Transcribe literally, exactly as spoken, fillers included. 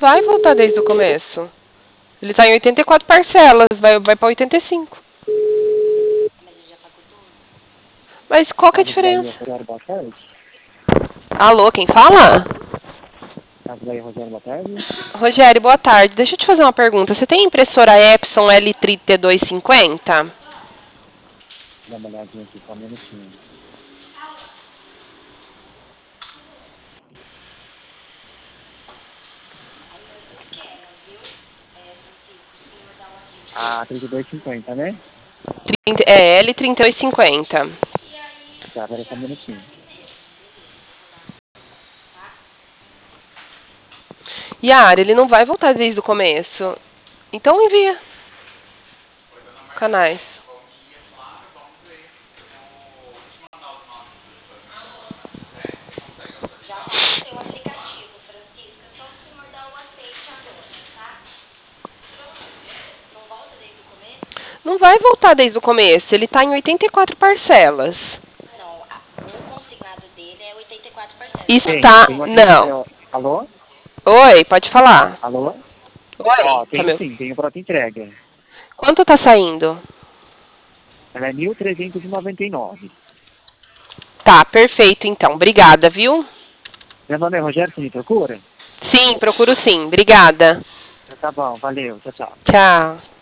vai voltar desde o começo. Ele tá em oitenta e quatro parcelas, vai, vai pra oitenta e cinco. Mas ele já pagou tudo? Mas qual que é a Casa Bahia, diferença? Rogério, boa tarde. Alô, quem fala? Casa Bahia, Rogério, boa tarde. Rogério, boa tarde. Deixa eu te fazer uma pergunta. Você tem impressora Epson L trinta e dois cinquenta? Dá uma olhadinha aqui, só um minutinho. Ah, trinta e dois e cinquenta, né? trinta, é, L trinta e dois cinquenta. Tá, pera só um minutinho. Yara, ele não vai voltar desde o começo. Então envia. Canais. Já tá no seu aplicativo, Francisca. Só o senhor dá o aceite agora, tá? Não volta desde o começo? Não vai voltar desde o começo. Ele tá em oitenta e quatro parcelas. Não, a- o consignado dele é oitenta e quatro parcelas. Está... Tem, tem uma Não. entrega- Alô? Oi, pode falar. Alô? Oi, Ó, tá tem meu... sim, tem o pronto entrega. Quanto tá saindo? Ela é mil trezentos e noventa e nove. Tá, perfeito então. Obrigada, viu? Meu nome é Rogério, você me procura? Sim, procuro sim. Obrigada. Tá bom, valeu, tchau, tchau. Tchau.